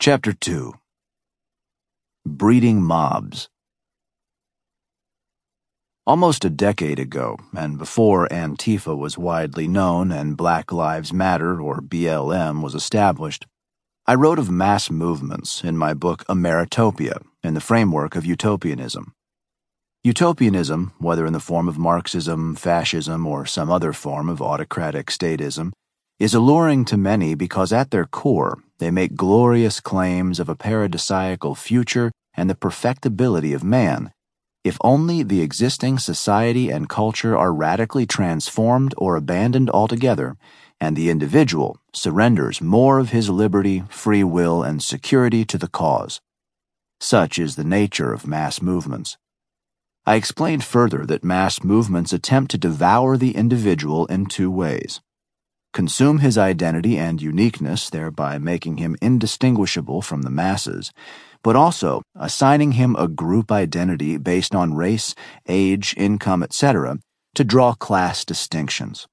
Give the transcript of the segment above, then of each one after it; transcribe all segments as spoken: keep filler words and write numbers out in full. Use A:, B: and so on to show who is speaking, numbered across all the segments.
A: Chapter two. Breeding Mobs. Almost a decade ago, and before Antifa was widely known and Black Lives Matter, or B L M, was established, I wrote of mass movements in my book Ameritopia in the framework of utopianism. Utopianism, whether in the form of Marxism, fascism, or some other form of autocratic statism, is alluring to many because at their core they make glorious claims of a paradisiacal future and the perfectibility of man, if only the existing society and culture are radically transformed or abandoned altogether, and the individual surrenders more of his liberty, free will, and security to the cause. Such is the nature of mass movements. I explained further that mass movements attempt to devour the individual in two ways: consume his identity and uniqueness, thereby making him indistinguishable from the masses, but also assigning him a group identity based on race, age, income, et cetera, to draw class distinctions.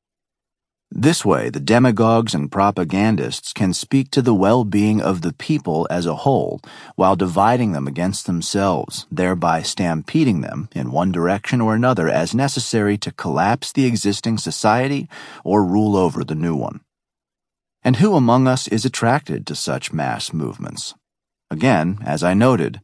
A: This way, the demagogues and propagandists can speak to the well-being of the people as a whole while dividing them against themselves, thereby stampeding them in one direction or another as necessary to collapse the existing society or rule over the new one. And who among us is attracted to such mass movements? Again, as I noted,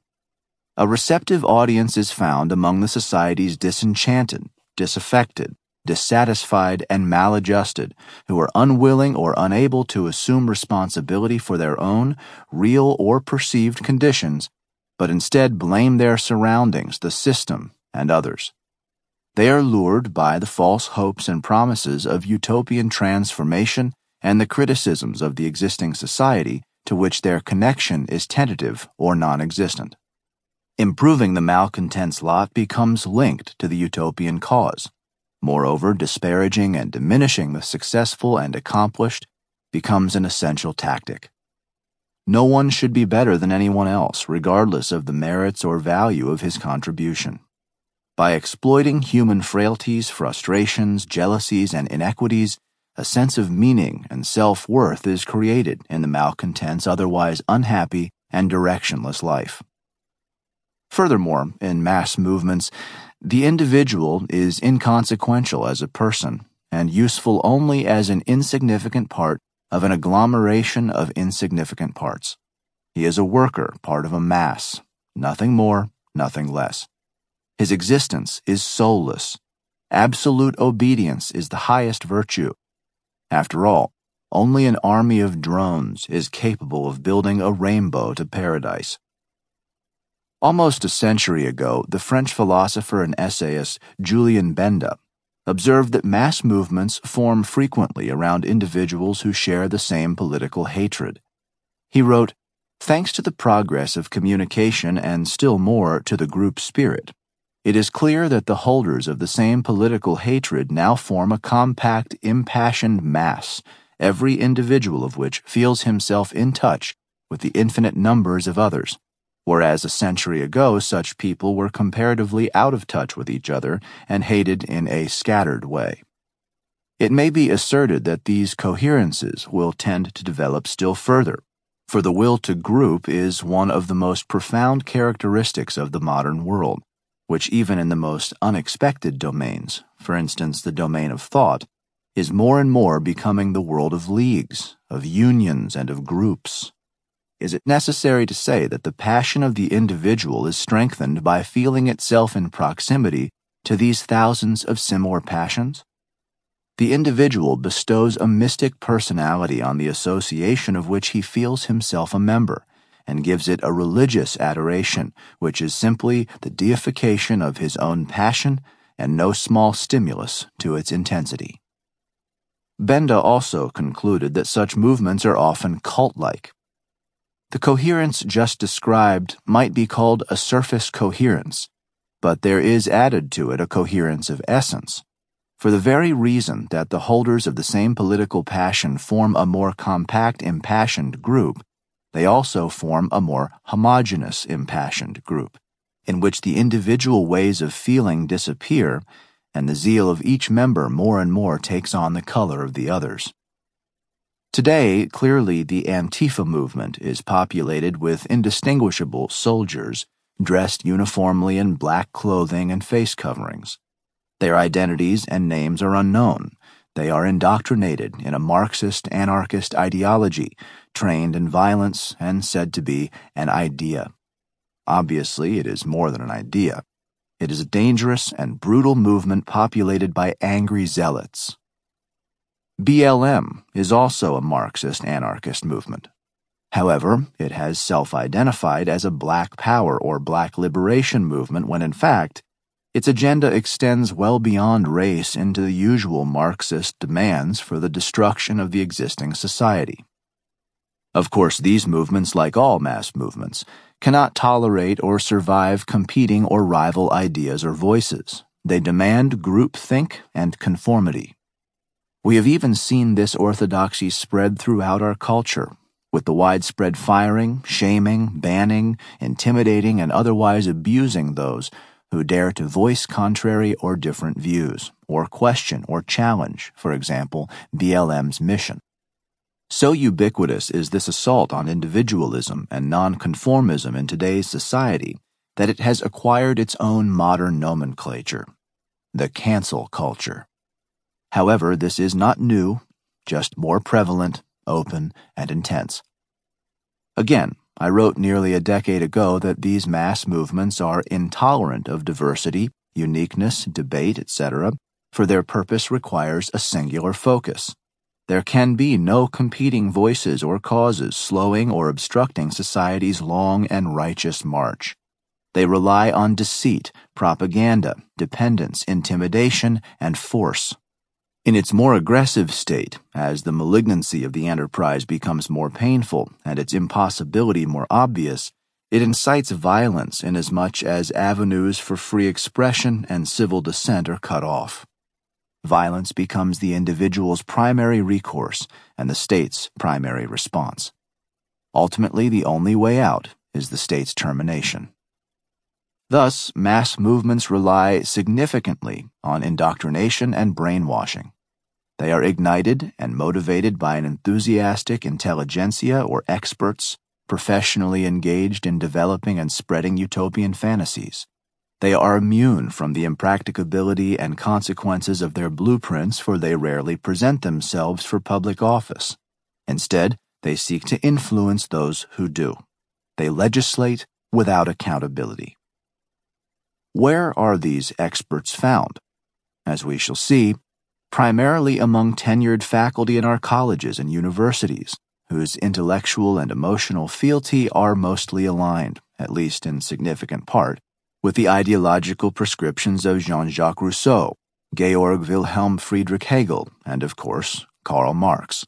A: a receptive audience is found among the society's disenchanted, disaffected, dissatisfied, and maladjusted, who are unwilling or unable to assume responsibility for their own, real or perceived conditions, but instead blame their surroundings, the system, and others. They are lured by the false hopes and promises of utopian transformation and the criticisms of the existing society to which their connection is tentative or non-existent. Improving the malcontent's lot becomes linked to the utopian cause. Moreover, disparaging and diminishing the successful and accomplished becomes an essential tactic. No one should be better than anyone else, regardless of the merits or value of his contribution. By exploiting human frailties, frustrations, jealousies, and inequities, a sense of meaning and self-worth is created in the malcontent's otherwise unhappy and directionless life. Furthermore, in mass movements, the individual is inconsequential as a person and useful only as an insignificant part of an agglomeration of insignificant parts. He is a worker, part of a mass, nothing more, nothing less. His existence is soulless. Absolute obedience is the highest virtue. After all, only an army of drones is capable of building a rainbow to paradise. Almost a century ago, the French philosopher and essayist Julien Benda observed that mass movements form frequently around individuals who share the same political hatred. He wrote, "Thanks to the progress of communication and still more to the group spirit, it is clear that the holders of the same political hatred now form a compact, impassioned mass, every individual of which feels himself in touch with the infinite numbers of others, whereas a century ago such people were comparatively out of touch with each other and hated in a scattered way. It may be asserted that these coherences will tend to develop still further, for the will to group is one of the most profound characteristics of the modern world, which even in the most unexpected domains, for instance the domain of thought, is more and more becoming the world of leagues, of unions, and of groups. Is it necessary to say that the passion of the individual is strengthened by feeling itself in proximity to these thousands of similar passions? The individual bestows a mystic personality on the association of which he feels himself a member, and gives it a religious adoration, which is simply the deification of his own passion and no small stimulus to its intensity." Benda also concluded that such movements are often cult-like. The coherence just described might be called a surface coherence, but there is added to it a coherence of essence, for the very reason that the holders of the same political passion form a more compact, impassioned group. They also form a more homogeneous, impassioned group, in which the individual ways of feeling disappear and the zeal of each member more and more takes on the color of the others. Today, clearly the Antifa movement is populated with indistinguishable soldiers dressed uniformly in black clothing and face coverings. Their identities and names are unknown. They are indoctrinated in a Marxist-anarchist ideology, trained in violence, and said to be an idea. Obviously, it is more than an idea. It is a dangerous and brutal movement populated by angry zealots. B L M is also a Marxist-anarchist movement. However, it has self-identified as a Black Power or Black Liberation movement when in fact, its agenda extends well beyond race into the usual Marxist demands for the destruction of the existing society. Of course, these movements, like all mass movements, cannot tolerate or survive competing or rival ideas or voices. They demand groupthink and conformity. We have even seen this orthodoxy spread throughout our culture, with the widespread firing, shaming, banning, intimidating, and otherwise abusing those who dare to voice contrary or different views, or question or challenge, for example, B L M's mission. So ubiquitous is this assault on individualism and nonconformism in today's society that it has acquired its own modern nomenclature, the cancel culture. However, this is not new, just more prevalent, open, and intense. Again, I wrote nearly a decade ago that these mass movements are intolerant of diversity, uniqueness, debate, et cetera, for their purpose requires a singular focus. There can be no competing voices or causes slowing or obstructing society's long and righteous march. They rely on deceit, propaganda, dependence, intimidation, and force. In its more aggressive state, as the malignancy of the enterprise becomes more painful and its impossibility more obvious, it incites violence inasmuch as avenues for free expression and civil dissent are cut off. Violence becomes the individual's primary recourse and the state's primary response. Ultimately, the only way out is the state's termination. Thus, mass movements rely significantly on indoctrination and brainwashing. They are ignited and motivated by an enthusiastic intelligentsia or experts professionally engaged in developing and spreading utopian fantasies. They are immune from the impracticability and consequences of their blueprints, for they rarely present themselves for public office. Instead, they seek to influence those who do. They legislate without accountability. Where are these experts found? As we shall see, primarily among tenured faculty in our colleges and universities, whose intellectual and emotional fealty are mostly aligned, at least in significant part, with the ideological prescriptions of Jean-Jacques Rousseau, Georg Wilhelm Friedrich Hegel, and, of course, Karl Marx.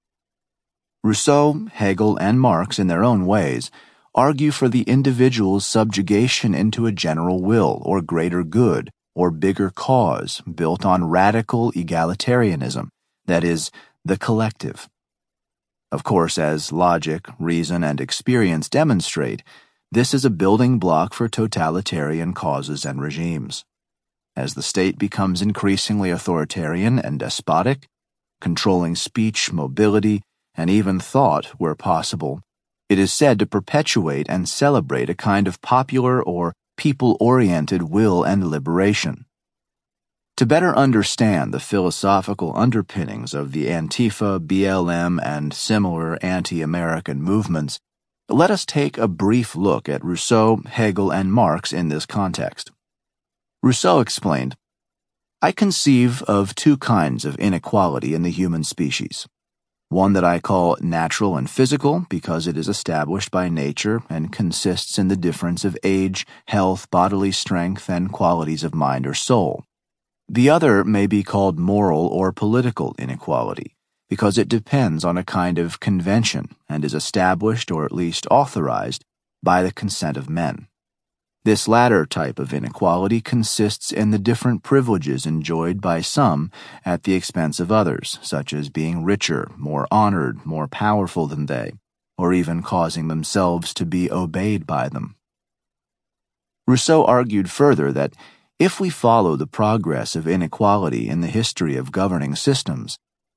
A: Rousseau, Hegel, and Marx, in their own ways, argue for the individual's subjugation into a general will or greater good or bigger cause built on radical egalitarianism, that is, the collective. Of course, as logic, reason, and experience demonstrate, this is a building block for totalitarian causes and regimes. As the state becomes increasingly authoritarian and despotic, controlling speech, mobility, and even thought where possible, it is said to perpetuate and celebrate a kind of popular or people-oriented will and liberation. To better understand the philosophical underpinnings of the Antifa, B L M, and similar anti-American movements, let us take a brief look at Rousseau, Hegel, and Marx in this context. Rousseau explained, "I conceive of two kinds of inequality in the human species. One that I call natural and physical because it is established by nature and consists in the difference of age, health, bodily strength, and qualities of mind or soul. The other may be called moral or political inequality because it depends on a kind of convention and is established or at least authorized by the consent of men. This latter type of inequality consists in the different privileges enjoyed by some at the expense of others, such as being richer, more honored, more powerful than they, or even causing themselves to be obeyed by them." Rousseau argued further that if we follow the progress of inequality in the history of governing systems,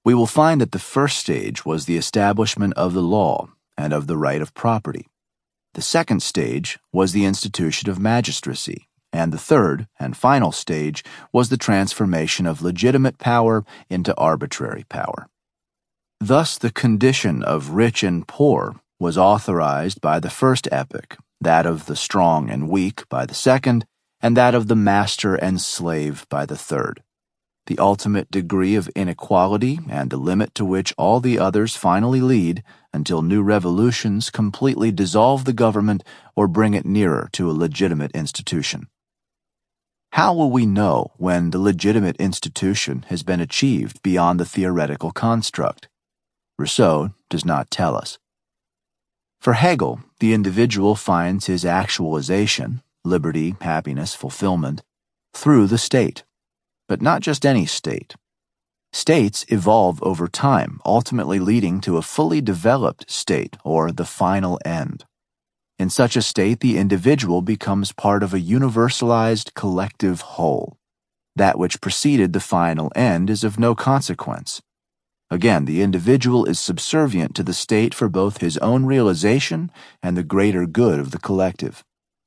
A: We will find that the first stage was the establishment of the law and of the right of property. The second stage was the institution of magistracy, and the third and final stage was the transformation of legitimate power into arbitrary power. Thus, the condition of rich and poor was authorized by the first epoch, that of the strong and weak by the second, and that of the master and slave by the third. The ultimate degree of inequality and the limit to which all the others finally lead until new revolutions completely dissolve the government or bring it nearer to a legitimate institution. How will we know when the legitimate institution has been achieved beyond the theoretical construct? Rousseau does not tell us. For Hegel, the individual finds his actualization, liberty, happiness, fulfillment, through the state. But not just any state. States evolve over time, ultimately leading to a fully developed state, or the final end. In such a state, the individual becomes part of a universalized collective whole. That which preceded the final end is of no consequence. Again, the individual is subservient to the state for both his own realization and the greater good of the collective.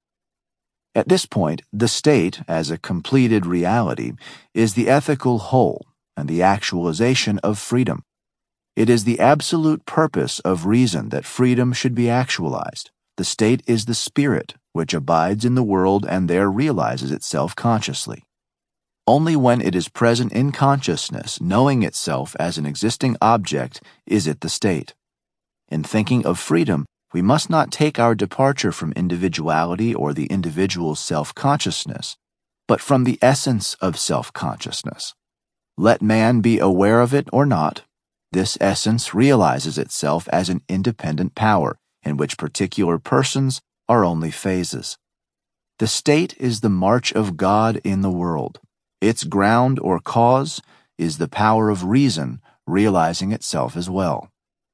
A: At this point, the state, as a completed reality, is the ethical whole and the actualization of freedom. It is the absolute purpose of reason that freedom should be actualized. The state is the spirit which abides in the world and there realizes itself consciously. Only when it is present in consciousness, knowing itself as an existing object, is it the state. In thinking of freedom, we must not take our departure from individuality or the individual's self-consciousness, but from the essence of self-consciousness. Let man be aware of it or not, this essence realizes itself as an independent power in which particular persons are only phases. The state is the march of God in the world. Its ground or cause is the power of reason realizing itself as well.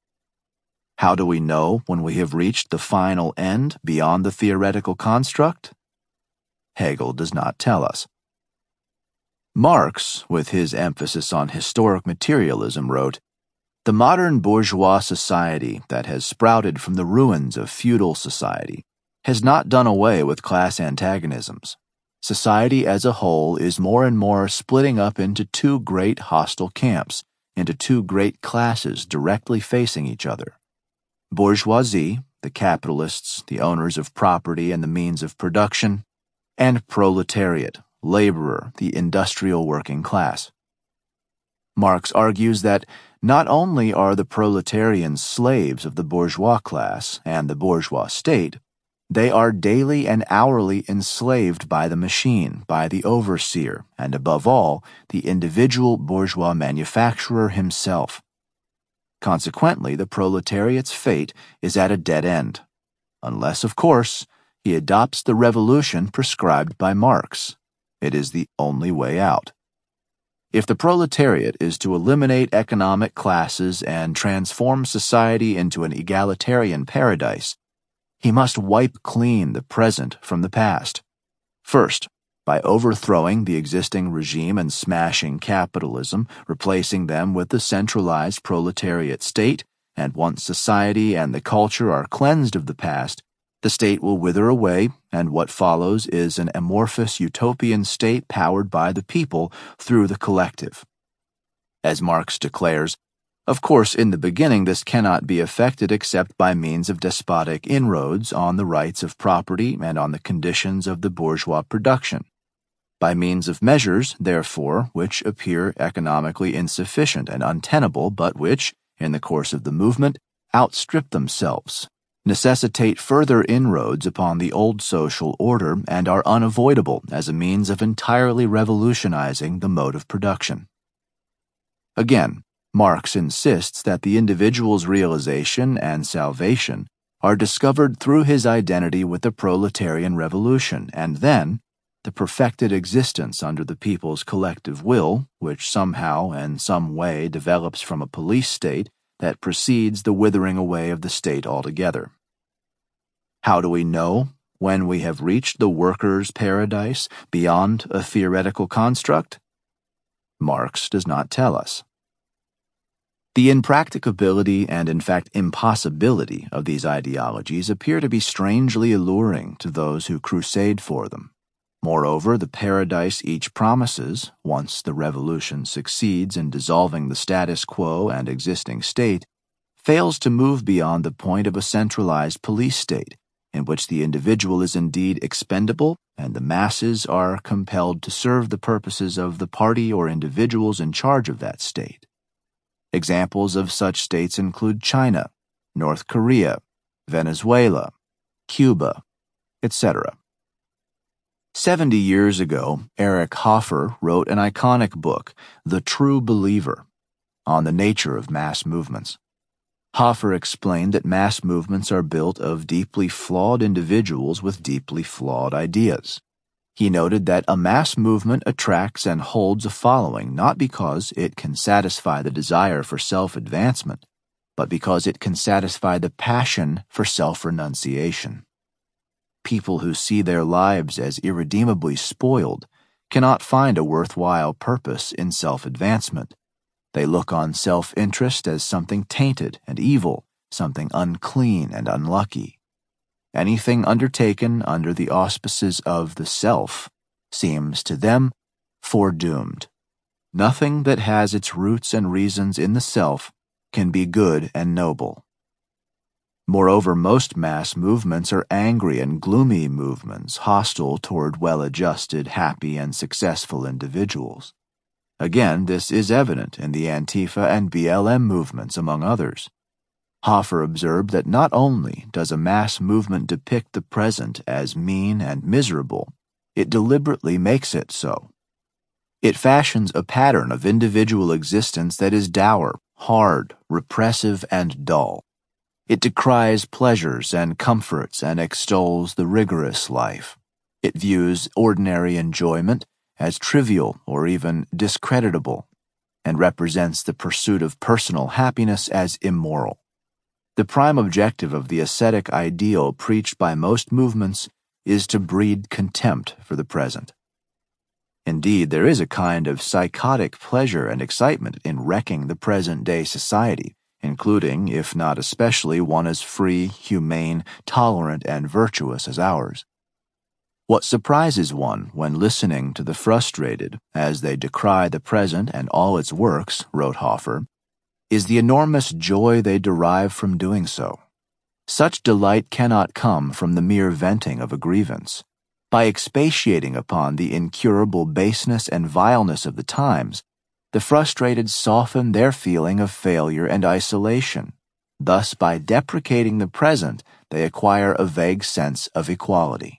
A: How do we know when we have reached the final end beyond the theoretical construct? Hegel does not tell us. Marx, with his emphasis on historic materialism, wrote, "The modern bourgeois society that has sprouted from the ruins of feudal society has not done away with class antagonisms. Society as a whole is more and more splitting up into two great hostile camps, into two great classes directly facing each other. Bourgeoisie, the capitalists, the owners of property and the means of production, and proletariat, laborer, the industrial working class." Marx argues that not only are the proletarians slaves of the bourgeois class and the bourgeois state, they are daily and hourly enslaved by the machine, by the overseer, and above all, the individual bourgeois manufacturer himself. Consequently, the proletariat's fate is at a dead end, unless, of course, he adopts the revolution prescribed by Marx. It is the only way out. If the proletariat is to eliminate economic classes and transform society into an egalitarian paradise, he must wipe clean the present from the past. First, by overthrowing the existing regime and smashing capitalism, replacing them with the centralized proletariat state, and once society and the culture are cleansed of the past, the state will wither away, and what follows is an amorphous utopian state powered by the people through the collective. As Marx declares, of course, in the beginning this cannot be effected except by means of despotic inroads on the rights of property and on the conditions of the bourgeois production. By means of measures, therefore, which appear economically insufficient and untenable, but which, in the course of the movement, outstrip themselves, necessitate further inroads upon the old social order, and are unavoidable as a means of entirely revolutionizing the mode of production. Again, Marx insists that the individual's realization and salvation are discovered through his identity with the proletarian revolution, and then the perfected existence under the people's collective will, which somehow and some way develops from a police state that precedes the withering away of the state altogether. How do we know when we have reached the workers' paradise beyond a theoretical construct? Marx does not tell us. The impracticability and, in fact, impossibility of these ideologies appear to be strangely alluring to those who crusade for them. Moreover, the paradise each promises, once the revolution succeeds in dissolving the status quo and existing state, fails to move beyond the point of a centralized police state, in which the individual is indeed expendable and the masses are compelled to serve the purposes of the party or individuals in charge of that state. Examples of such states include China, North Korea, Venezuela, Cuba, et cetera. Seventy years ago, Eric Hoffer wrote an iconic book, The True Believer, on the nature of mass movements. Hoffer explained that mass movements are built of deeply flawed individuals with deeply flawed ideas. He noted that a mass movement attracts and holds a following not because it can satisfy the desire for self-advancement, but because it can satisfy the passion for self-renunciation. People who see their lives as irredeemably spoiled cannot find a worthwhile purpose in self-advancement. They look on self-interest as something tainted and evil, something unclean and unlucky. Anything undertaken under the auspices of the self seems to them foredoomed. Nothing that has its roots and reasons in the self can be good and noble. Moreover, most mass movements are angry and gloomy movements, hostile toward well-adjusted, happy, and successful individuals. Again, this is evident in the Antifa and B L M movements, among others. Hoffer observed that not only does a mass movement depict the present as mean and miserable, it deliberately makes it so. It fashions a pattern of individual existence that is dour, hard, repressive, and dull. It decries pleasures and comforts and extols the rigorous life. It views ordinary enjoyment as trivial or even discreditable, and represents the pursuit of personal happiness as immoral. The prime objective of the ascetic ideal preached by most movements is to breed contempt for the present. Indeed, there is a kind of psychotic pleasure and excitement in wrecking the present-day society, including, if not especially, one as free, humane, tolerant, and virtuous as ours. What surprises one when listening to the frustrated as they decry the present and all its works, wrote Hoffer, is the enormous joy they derive from doing so. Such delight cannot come from the mere venting of a grievance. By expatiating upon the incurable baseness and vileness of the times, the frustrated soften their feeling of failure and isolation. Thus, by deprecating the present, they acquire a vague sense of equality.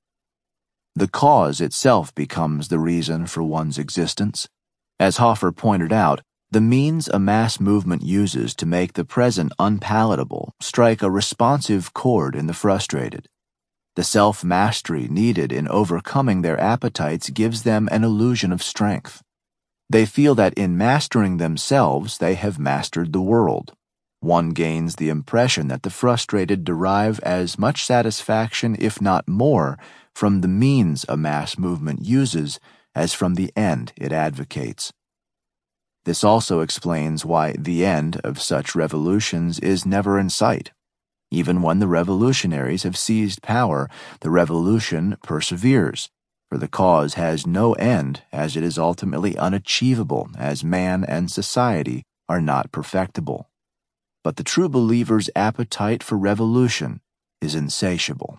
A: The cause itself becomes the reason for one's existence. As Hoffer pointed out, the means a mass movement uses to make the present unpalatable strike a responsive chord in the frustrated. The self-mastery needed in overcoming their appetites gives them an illusion of strength. They feel that in mastering themselves they have mastered the world. One gains the impression that the frustrated derive as much satisfaction, if not more, from the means a mass movement uses as from the end it advocates. This also explains why the end of such revolutions is never in sight. Even when the revolutionaries have seized power, the revolution perseveres, for the cause has no end, as it is ultimately unachievable, as man and society are not perfectible. But the true believer's appetite for revolution is insatiable.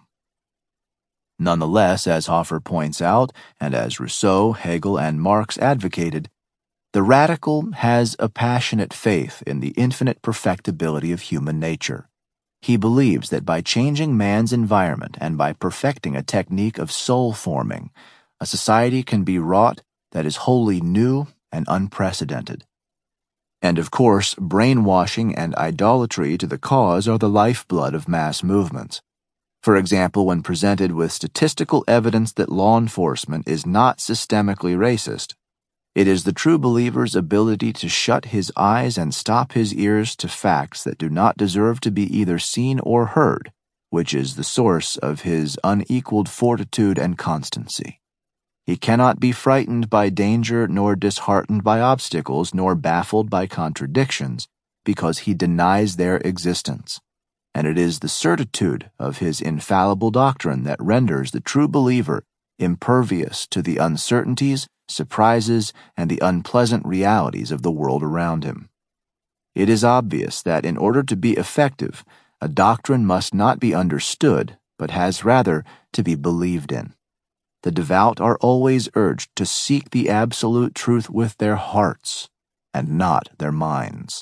A: Nonetheless, as Hoffer points out, and as Rousseau, Hegel, and Marx advocated, the radical has a passionate faith in the infinite perfectibility of human nature. He believes that by changing man's environment and by perfecting a technique of soul-forming, a society can be wrought that is wholly new and unprecedented. And of course, brainwashing and idolatry to the cause are the lifeblood of mass movements. For example, when presented with statistical evidence that law enforcement is not systemically racist, it is the true believer's ability to shut his eyes and stop his ears to facts that do not deserve to be either seen or heard, which is the source of his unequaled fortitude and constancy. He cannot be frightened by danger, nor disheartened by obstacles, nor baffled by contradictions, because he denies their existence, and it is the certitude of his infallible doctrine that renders the true believer impervious to the uncertainties, surprises, and the unpleasant realities of the world around him. It is obvious that in order to be effective, a doctrine must not be understood, but has rather to be believed in. The devout are always urged to seek the absolute truth with their hearts and not their minds.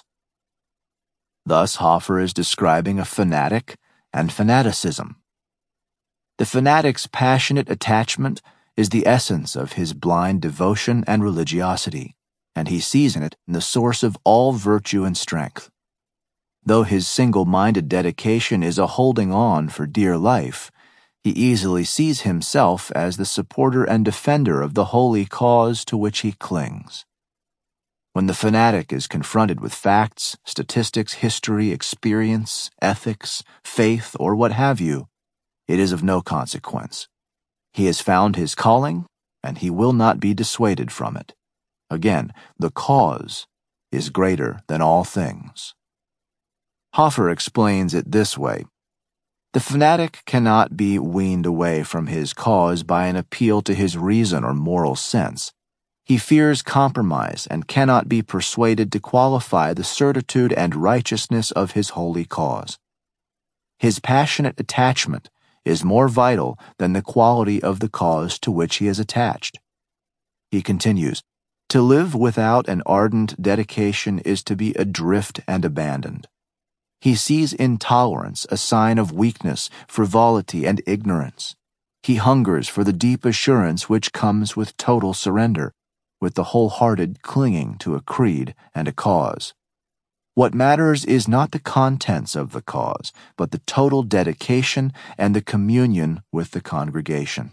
A: Thus, Hofer is describing a fanatic and fanaticism. The fanatic's passionate attachment is the essence of his blind devotion and religiosity, and he sees in it the source of all virtue and strength. Though his single-minded dedication is a holding on for dear life, he easily sees himself as the supporter and defender of the holy cause to which he clings. When the fanatic is confronted with facts, statistics, history, experience, ethics, faith, or what have you, it is of no consequence. He has found his calling, and he will not be dissuaded from it. Again, the cause is greater than all things. Hofer explains it this way. The fanatic cannot be weaned away from his cause by an appeal to his reason or moral sense. He fears compromise and cannot be persuaded to qualify the certitude and righteousness of his holy cause. His passionate attachment is more vital than the quality of the cause to which he is attached. He continues, to live without an ardent dedication is to be adrift and abandoned. He sees intolerance a sign of weakness, frivolity, and ignorance. He hungers for the deep assurance which comes with total surrender, with the wholehearted clinging to a creed and a cause. What matters is not the contents of the cause, but the total dedication and the communion with the congregation.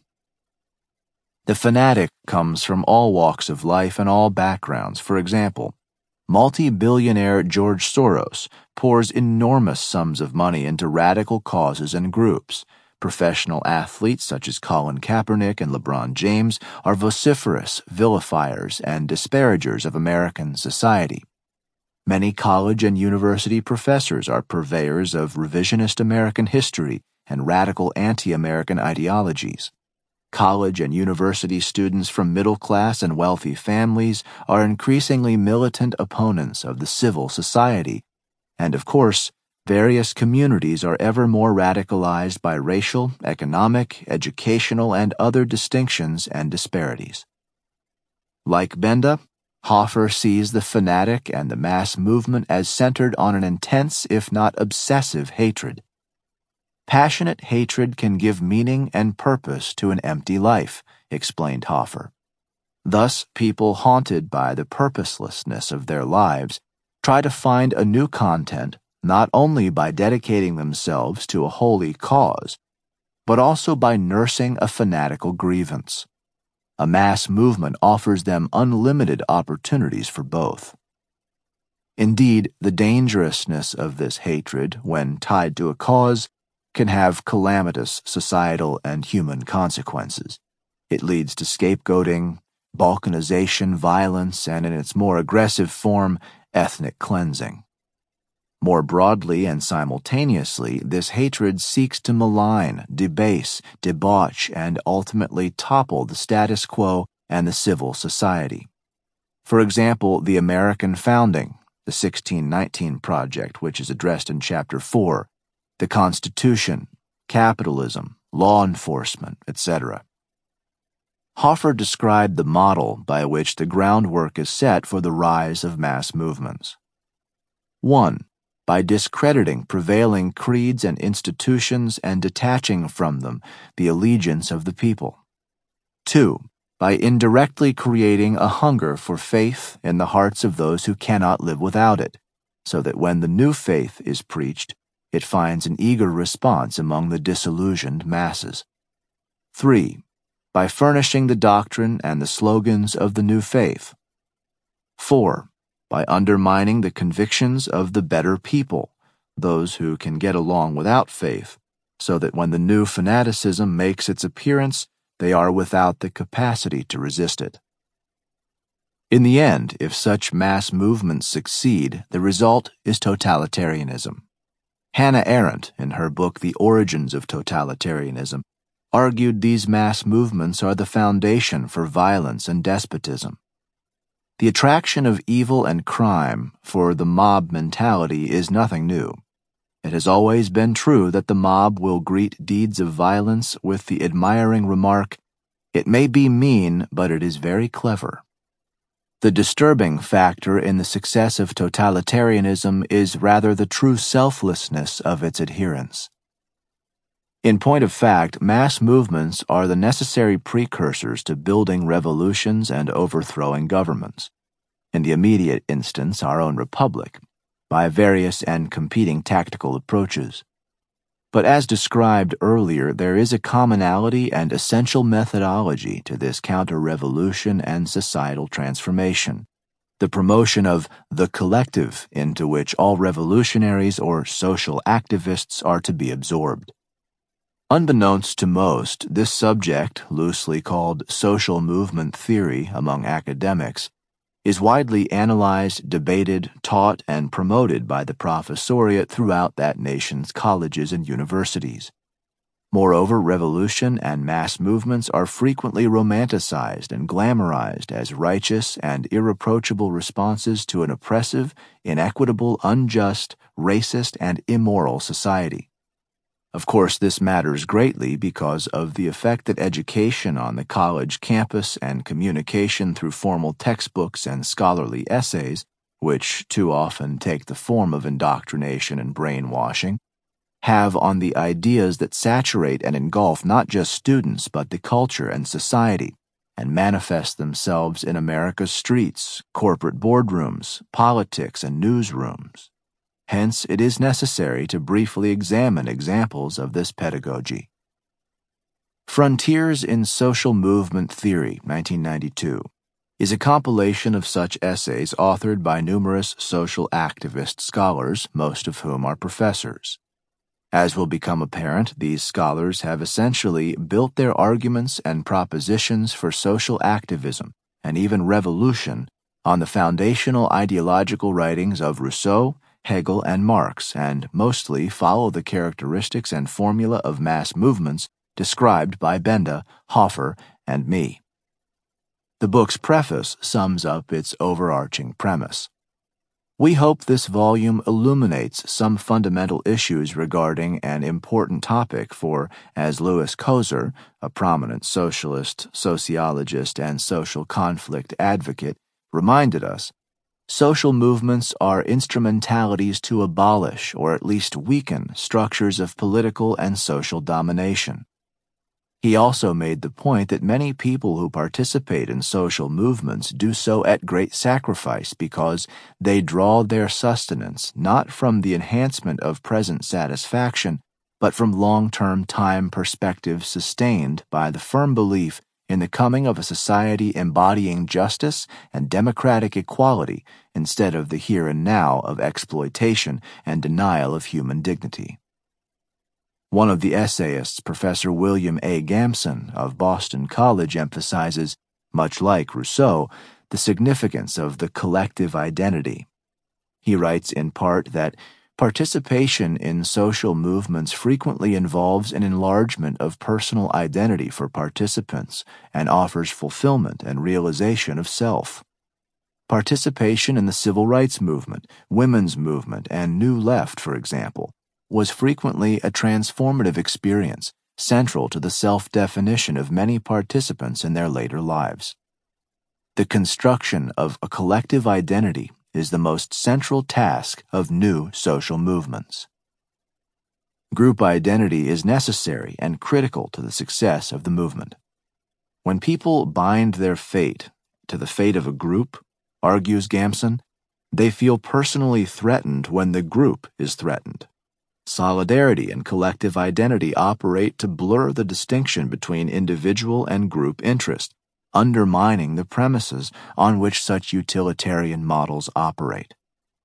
A: The fanatic comes from all walks of life and all backgrounds. For example, multi-billionaire George Soros pours enormous sums of money into radical causes and groups. Professional athletes such as Colin Kaepernick and LeBron James are vociferous vilifiers and disparagers of American society. Many college and university professors are purveyors of revisionist American history and radical anti-American ideologies. College and university students from middle-class and wealthy families are increasingly militant opponents of the civil society, and of course, various communities are ever more radicalized by racial, economic, educational, and other distinctions and disparities. Like Benda, Hofer sees the fanatic and the mass movement as centered on an intense, if not obsessive, hatred. Passionate hatred can give meaning and purpose to an empty life, explained Hofer. Thus, people haunted by the purposelessness of their lives try to find a new content not only by dedicating themselves to a holy cause, but also by nursing a fanatical grievance. A mass movement offers them unlimited opportunities for both. Indeed, the dangerousness of this hatred, when tied to a cause, can have calamitous societal and human consequences. It leads to scapegoating, balkanization, violence, and in its more aggressive form, ethnic cleansing. More broadly and simultaneously, this hatred seeks to malign, debase, debauch, and ultimately topple the status quo and the civil society. For example, the American founding, the sixteen nineteen Project, which is addressed in Chapter four, the Constitution, capitalism, law enforcement, et cetera. Hofer described the model by which the groundwork is set for the rise of mass movements. one. By discrediting prevailing creeds and institutions and detaching from them the allegiance of the people. two. By indirectly creating a hunger for faith in the hearts of those who cannot live without it, so that when the new faith is preached, it finds an eager response among the disillusioned masses. three. By furnishing the doctrine and the slogans of the new faith. four. By undermining the convictions of the better people, those who can get along without faith, so that when the new fanaticism makes its appearance, they are without the capacity to resist it. In the end, if such mass movements succeed, the result is totalitarianism. Hannah Arendt, in her book The Origins of Totalitarianism, argued these mass movements are the foundation for violence and despotism. The attraction of evil and crime for the mob mentality is nothing new. It has always been true that the mob will greet deeds of violence with the admiring remark, "It may be mean, but it is very clever." The disturbing factor in the success of totalitarianism is rather the true selflessness of its adherents. In point of fact, mass movements are the necessary precursors to building revolutions and overthrowing governments. In the immediate instance, our own republic, by various and competing tactical approaches. But as described earlier, there is a commonality and essential methodology to this counter-revolution and societal transformation, the promotion of the collective into which all revolutionaries or social activists are to be absorbed. Unbeknownst to most, this subject, loosely called social movement theory among academics, is widely analyzed, debated, taught, and promoted by the professoriate throughout that nation's colleges and universities. Moreover, revolution and mass movements are frequently romanticized and glamorized as righteous and irreproachable responses to an oppressive, inequitable, unjust, racist, and immoral society. Of course, this matters greatly because of the effect that education on the college campus and communication through formal textbooks and scholarly essays, which too often take the form of indoctrination and brainwashing, have on the ideas that saturate and engulf not just students but the culture and society, and manifest themselves in America's streets, corporate boardrooms, politics, and newsrooms. Hence, it is necessary to briefly examine examples of this pedagogy. Frontiers in Social Movement Theory, nineteen ninety-two, is a compilation of such essays authored by numerous social activist scholars, most of whom are professors. As will become apparent, these scholars have essentially built their arguments and propositions for social activism and even revolution on the foundational ideological writings of Rousseau, Hegel, and Marx, and mostly follow the characteristics and formula of mass movements described by Benda, Hoffer, and me. The book's preface sums up its overarching premise. We hope this volume illuminates some fundamental issues regarding an important topic for, as Louis Kozer, a prominent socialist, sociologist, and social conflict advocate, reminded us, social movements are instrumentalities to abolish or at least weaken structures of political and social domination. He also made the point that many people who participate in social movements do so at great sacrifice because they draw their sustenance not from the enhancement of present satisfaction, but from long-term time perspective sustained by the firm belief in the coming of a society embodying justice and democratic equality instead of the here and now of exploitation and denial of human dignity. One of the essayists, Professor William A. Gamson of Boston College, emphasizes, much like Rousseau, the significance of the collective identity. He writes in part that participation in social movements frequently involves an enlargement of personal identity for participants and offers fulfillment and realization of self. Participation in the civil rights movement, women's movement, and New Left, for example, was frequently a transformative experience, central to the self-definition of many participants in their later lives. The construction of a collective identity is the most central task of new social movements. Group identity is necessary and critical to the success of the movement. When people bind their fate to the fate of a group, argues Gamson, they feel personally threatened when the group is threatened. Solidarity and collective identity operate to blur the distinction between individual and group interest, undermining the premises on which such utilitarian models operate.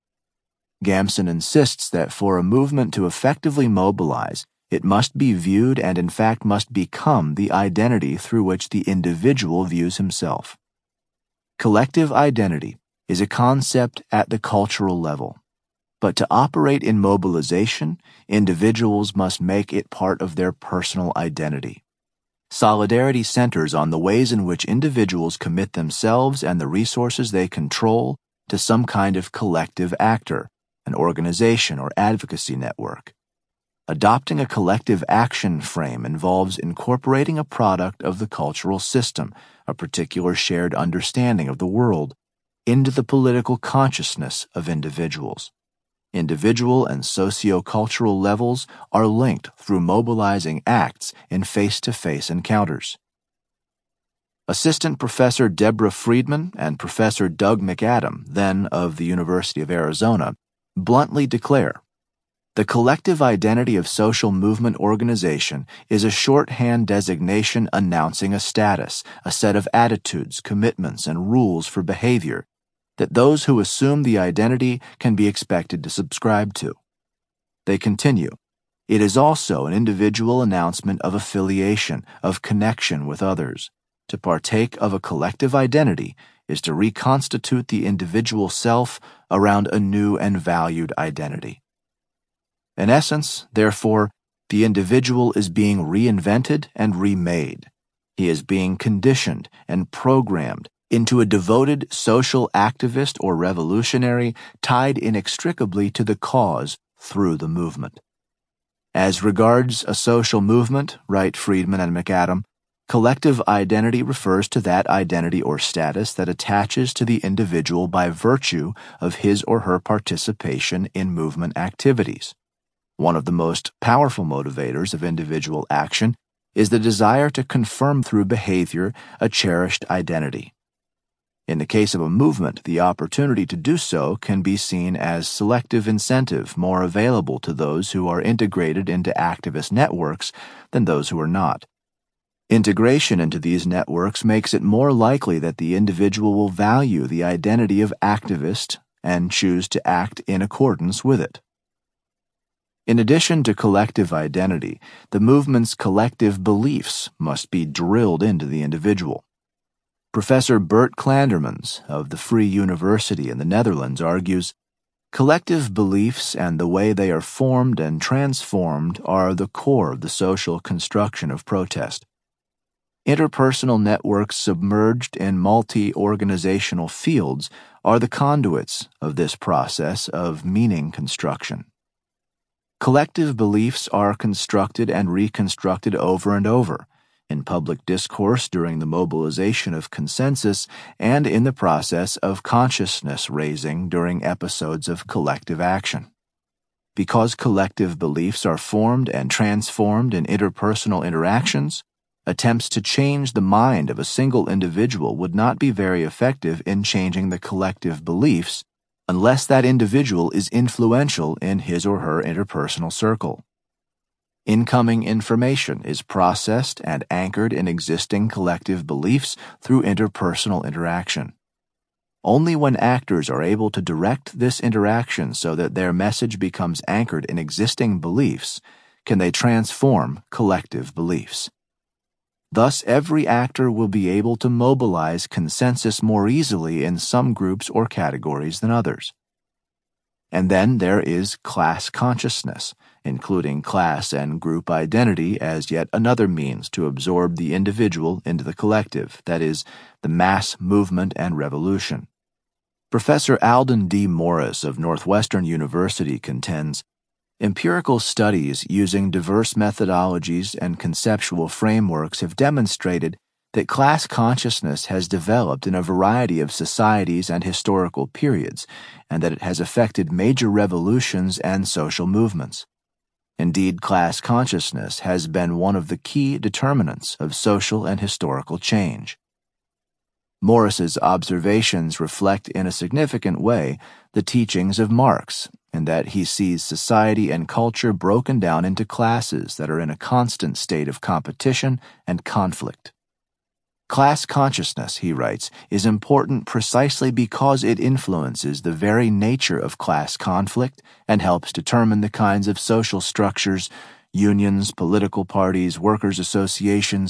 A: Gamson insists that for a movement to effectively mobilize, it must be viewed and in fact must become the identity through which the individual views himself. Collective identity is a concept at the cultural level, but to operate in mobilization, individuals must make it part of their personal identity. Solidarity centers on the ways in which individuals commit themselves and the resources they control to some kind of collective actor, an organization or advocacy network. Adopting a collective action frame involves incorporating a product of the cultural system, a particular shared understanding of the world, into the political consciousness of individuals. Individual and socio-cultural levels are linked through mobilizing acts in face-to-face encounters. Assistant Professor Deborah Friedman and Professor Doug McAdam, then of the University of Arizona, bluntly declare, "The collective identity of social movement organization is a shorthand designation announcing a status, a set of attitudes, commitments, and rules for behavior that those who assume the identity can be expected to subscribe to." They continue, "It is also an individual announcement of affiliation, of connection with others. To partake of a collective identity is to reconstitute the individual self around a new and valued identity." In essence, therefore, the individual is being reinvented and remade. He is being conditioned and programmed into a devoted social activist or revolutionary tied inextricably to the cause through the movement. As regards a social movement, write Friedman and McAdam, collective identity refers to that identity or status that attaches to the individual by virtue of his or her participation in movement activities. One of the most powerful motivators of individual action is the desire to confirm through behavior a cherished identity. In the case of a movement, the opportunity to do so can be seen as selective incentive more available to those who are integrated into activist networks than those who are not. Integration into these networks makes it more likely that the individual will value the identity of activist and choose to act in accordance with it. In addition to collective identity, the movement's collective beliefs must be drilled into the individual. Professor Bert Klandermans of the Free University in the Netherlands argues, "Collective beliefs and the way they are formed and transformed are the core of the social construction of protest. Interpersonal networks submerged in multi-organizational fields are the conduits of this process of meaning construction. Collective beliefs are constructed and reconstructed over and over, in public discourse during the mobilization of consensus and in the process of consciousness raising during episodes of collective action. Because collective beliefs are formed and transformed in interpersonal interactions, attempts to change the mind of a single individual would not be very effective in changing the collective beliefs unless that individual is influential in his or her interpersonal circle. Incoming information is processed and anchored in existing collective beliefs through interpersonal interaction. Only when actors are able to direct this interaction so that their message becomes anchored in existing beliefs can they transform collective beliefs. Thus, every actor will be able to mobilize consensus more easily in some groups or categories than others. And then there is class consciousness, including class and group identity as yet another means to absorb the individual into the collective, that is, the mass movement and revolution. Professor Alden D. Morris of Northwestern University contends, empirical studies using diverse methodologies and conceptual frameworks have demonstrated that class consciousness has developed in a variety of societies and historical periods, and that it has affected major revolutions and social movements. Indeed, class consciousness has been one of the key determinants of social and historical change. Morris's observations reflect in a significant way the teachings of Marx, in that he sees society and culture broken down into classes that are in a constant state of competition and conflict. Class consciousness, he writes, is important precisely because it influences the very nature of class conflict and helps determine the kinds of social structures, unions, political parties, workers' associations,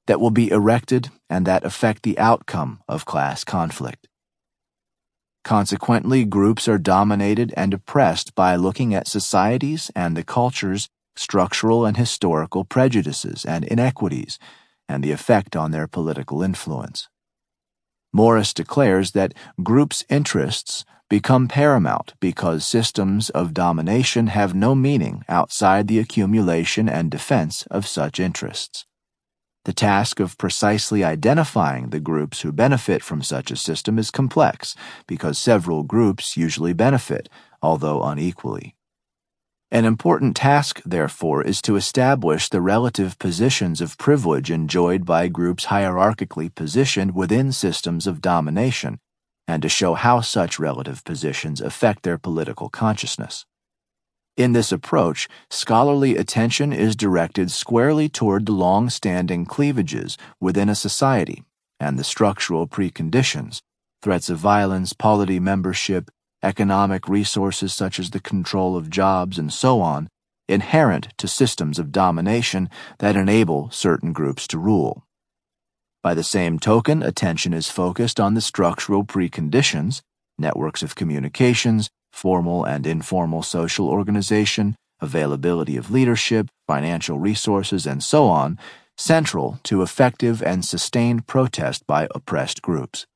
A: that will be erected and that affect the outcome of class conflict. Consequently, groups are dominated and oppressed by looking at societies and the culture's structural and historical prejudices and inequities and the effect on their political influence. Morris declares that groups' interests become paramount because systems of domination have no meaning outside the accumulation and defense of such interests. The task of precisely identifying the groups who benefit from such a system is complex because several groups usually benefit, although unequally. An important task, therefore, is to establish the relative positions of privilege enjoyed by groups hierarchically positioned within systems of domination, and to show how such relative positions affect their political consciousness. In this approach, scholarly attention is directed squarely toward the long-standing cleavages within a society and the structural preconditions, threats of violence, polity membership, economic resources such as the control of jobs and so on, inherent to systems of domination that enable certain groups to rule. By the same token, attention is focused on the structural preconditions, networks of communications, formal and informal social organization, availability of leadership, financial resources, and so on, central to effective and sustained protest by oppressed groups.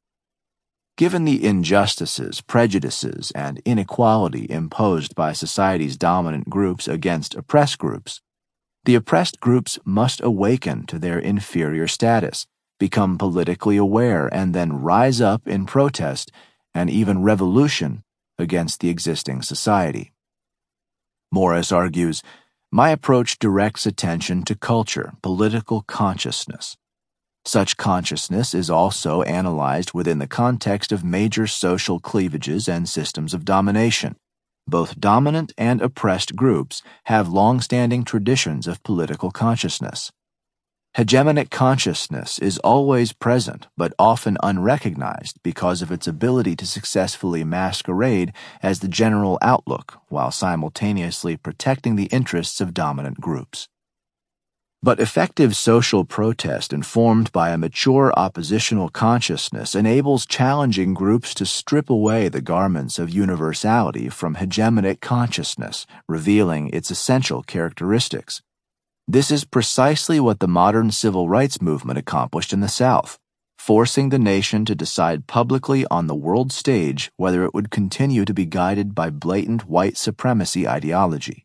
A: Given the injustices, prejudices, and inequality imposed by society's dominant groups against oppressed groups, the oppressed groups must awaken to their inferior status, become politically aware, and then rise up in protest and even revolution against the existing society. Morris argues, my approach directs attention to culture, political consciousness. Such consciousness is also analyzed within the context of major social cleavages and systems of domination. Both dominant and oppressed groups have long-standing traditions of political consciousness. Hegemonic consciousness is always present but often unrecognized because of its ability to successfully masquerade as the general outlook while simultaneously protecting the interests of dominant groups. But effective social protest informed by a mature oppositional consciousness enables challenging groups to strip away the garments of universality from hegemonic consciousness, revealing its essential characteristics. This is precisely what the modern civil rights movement accomplished in the South, forcing the nation to decide publicly on the world stage whether it would continue to be guided by blatant white supremacy ideology.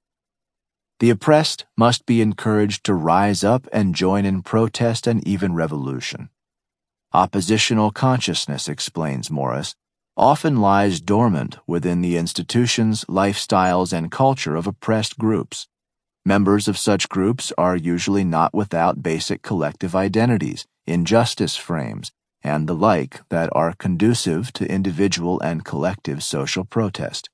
A: The oppressed must be encouraged to rise up and join in protest and even revolution. Oppositional consciousness, explains Morris, often lies dormant within the institutions, lifestyles, and culture of oppressed groups. Members of such groups are usually not without basic collective identities, injustice frames, and the like that are conducive to individual and collective social protest.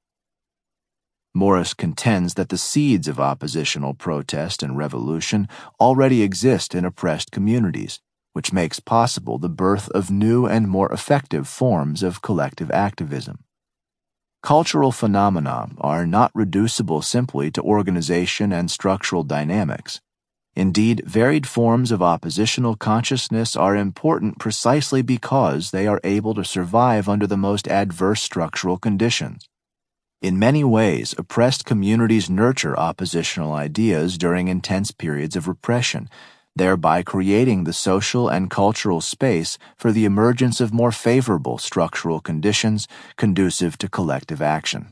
A: Morris contends that the seeds of oppositional protest and revolution already exist in oppressed communities, which makes possible the birth of new and more effective forms of collective activism. Cultural phenomena are not reducible simply to organization and structural dynamics. Indeed, varied forms of oppositional consciousness are important precisely because they are able to survive under the most adverse structural conditions. In many ways, oppressed communities nurture oppositional ideas during intense periods of repression, thereby creating the social and cultural space for the emergence of more favorable structural conditions conducive to collective action.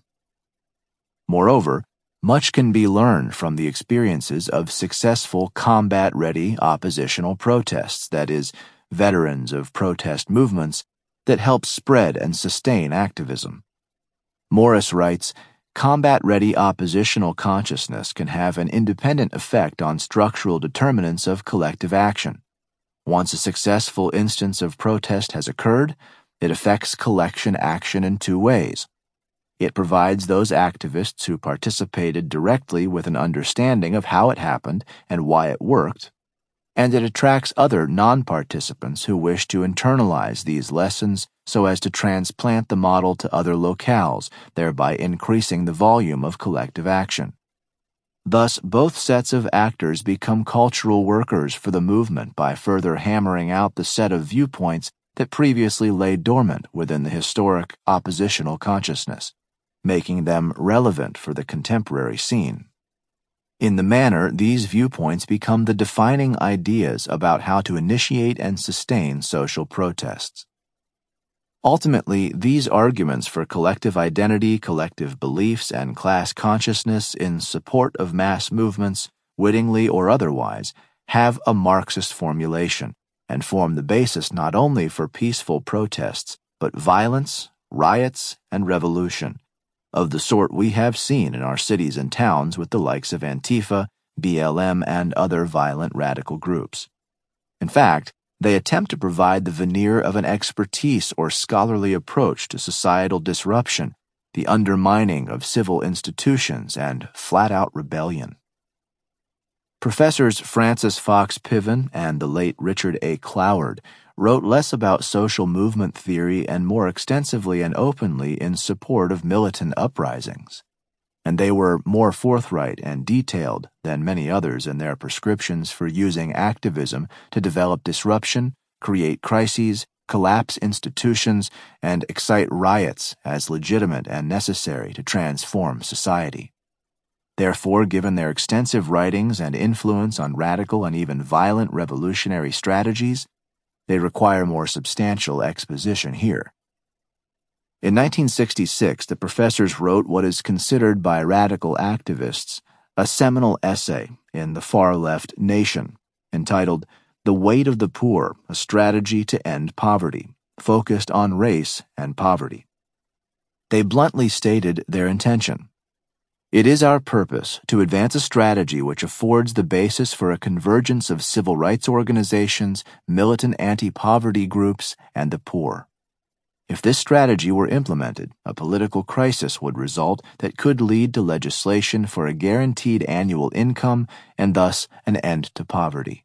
A: Moreover, much can be learned from the experiences of successful combat-ready oppositional protests, that is, veterans of protest movements, that help spread and sustain activism. Morris writes, combat-ready oppositional consciousness can have an independent effect on structural determinants of collective action. Once a successful instance of protest has occurred, it affects collection action in two ways. It provides those activists who participated directly with an understanding of how it happened and why it worked, and it attracts other non-participants who wish to internalize these lessons so as to transplant the model to other locales, thereby increasing the volume of collective action. Thus, both sets of actors become cultural workers for the movement by further hammering out the set of viewpoints that previously lay dormant within the historic oppositional consciousness, making them relevant for the contemporary scene. In the manner, these viewpoints become the defining ideas about how to initiate and sustain social protests. Ultimately, these arguments for collective identity, collective beliefs, and class consciousness in support of mass movements, wittingly or otherwise, have a Marxist formulation and form the basis not only for peaceful protests, but violence, riots, and revolution, of the sort we have seen in our cities and towns with the likes of Antifa, B L M, and other violent radical groups. In fact, they attempt to provide the veneer of an expertise or scholarly approach to societal disruption, the undermining of civil institutions, and flat-out rebellion. Professors Francis Fox Piven and the late Richard A. Cloward wrote less about social movement theory and more extensively and openly in support of militant uprisings, and they were more forthright and detailed than many others in their prescriptions for using activism to develop disruption, create crises, collapse institutions, and excite riots as legitimate and necessary to transform society. Therefore, given their extensive writings and influence on radical and even violent revolutionary strategies, they require more substantial exposition here. In nineteen sixty-six, the professors wrote what is considered by radical activists a seminal essay in the far-left Nation, entitled The Weight of the Poor, A Strategy to End Poverty, focused on race and poverty. They bluntly stated their intention. It is our purpose to advance a strategy which affords the basis for a convergence of civil rights organizations, militant anti-poverty groups, and the poor. If this strategy were implemented, a political crisis would result that could lead to legislation for a guaranteed annual income and thus an end to poverty.